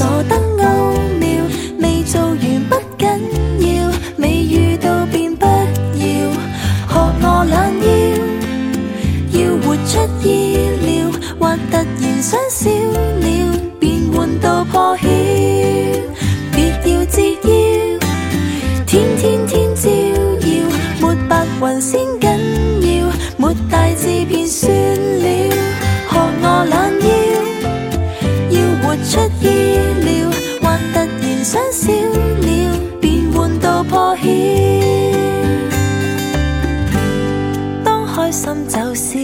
傻得奧妙，未做完不緊要，未遇到便不要學我懶要活出意料，或突然想少了，便換到破曉，別要折腰，天天天照耀，沒白雲先緊要，沒大志便算了，學我懶要活出意料，或突然想少了，便換到破曉，當開心就笑。